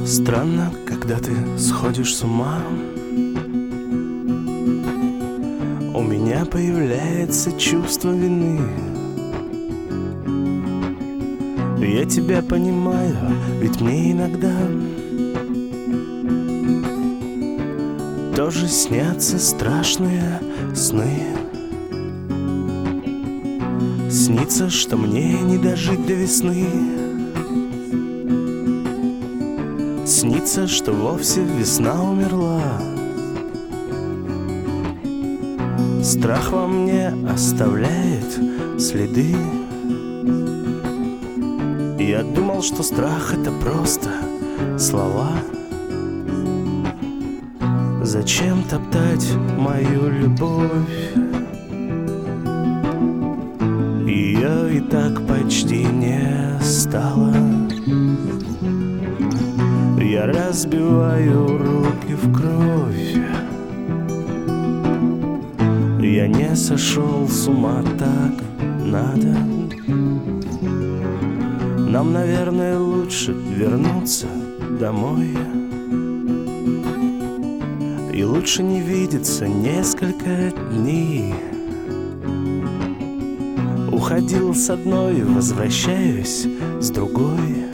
Странно, когда ты сходишь с ума. У меня появляется чувство вины. Я тебя понимаю, ведь мне иногда тоже снятся страшные сны. Снится, что мне не дожить до весны. Снится, что вовсе весна умерла. Страх во мне оставляет следы. Я думал, что страх — это просто слова. Зачем топтать мою любовь? Ее и так почти не стало. Я разбиваю руки в кровь. Я не сошел с ума, так надо. Нам, наверное, лучше вернуться домой. И лучше не видеться несколько дней. Уходил с одной, возвращаюсь с другой.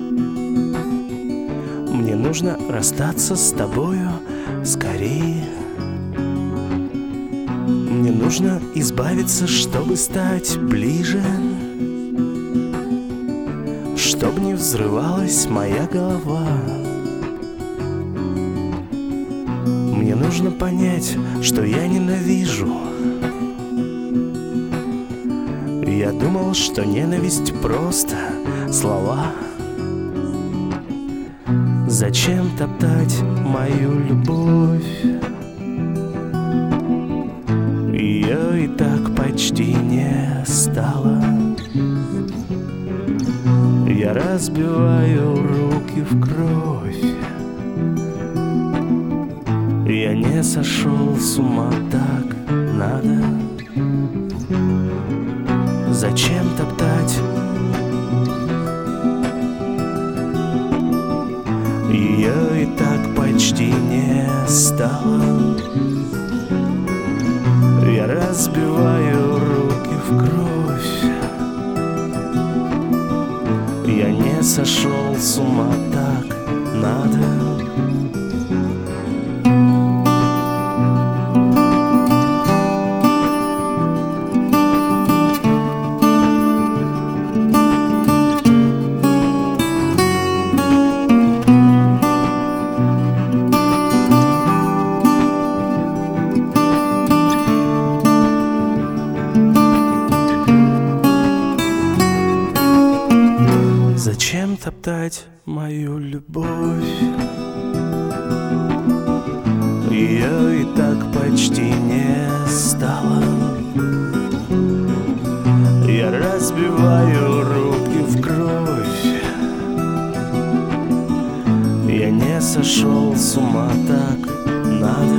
Мне нужно расстаться с тобою скорее. Мне нужно избавиться, чтобы стать ближе, чтоб не взрывалась моя голова. Мне нужно понять, что я ненавижу. Я думал, что ненависть просто слова. Зачем топтать мою любовь? Ее и так почти не стало. Я разбиваю руки в кровь. Я не сошел с ума, так надо. Зачем топтать? Ее и так почти не стало. Я разбиваю руки в кровь. Я не сошел с ума, так надо. Зачем топтать мою любовь? Ее и так почти не стало. Я разбиваю руки в кровь. Я не сошел с ума, так надо.